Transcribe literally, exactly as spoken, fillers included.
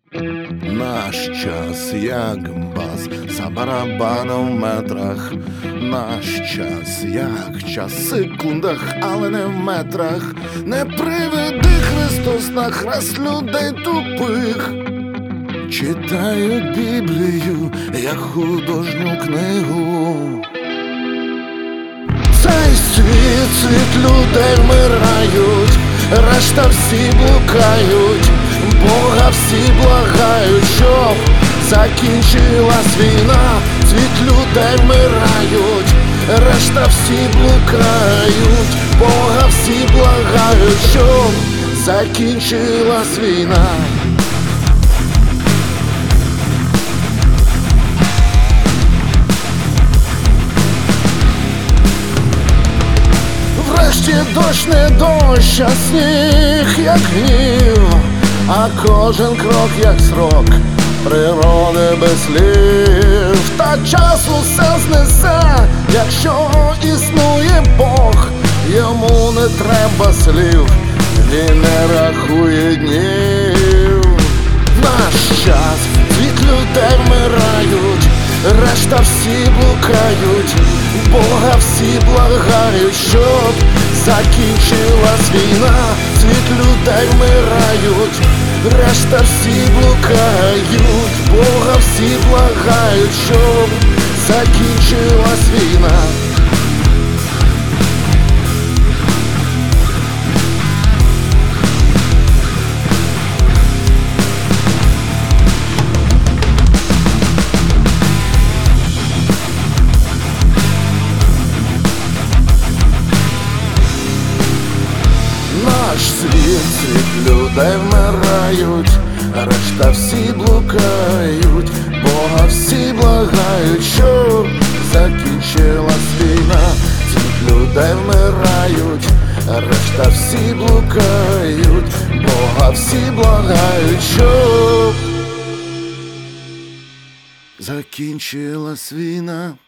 Наш час, як бас, за барабаном в метрах. Наш час, як час в секундах, але не в метрах. Не приведи Христос на хрест людей тупих. Читають Біблію, як художню книгу. Цей світ, світ людей вмирають, решта всі блукають. Бога всі благають, щоб закінчилась війна. Світ людей вмирають, решта всі блукають. Бога всі благають, щоб закінчилась війна. Врешті дощ не дощ, а сніг, як гнів, а кожен крок, як срок природи без слів. Та час усе знесе, якщо існує Бог. Йому не треба слів, він не рахує днів. Наш час, світ людей вмирають, решта всі блукають. Бога всі благають, щоб закінчилась війна. Світ людей вмирають, решта всі блукають. Бога всі благають, щоб закінчилась війна. Наш світ, світ людей вмирають, решта всі блукають. Бога всі благають, щоб закінчилась війна. Світ людей вмирають, решта всі блукають. Бога всі благають, щоб закінчилась війна.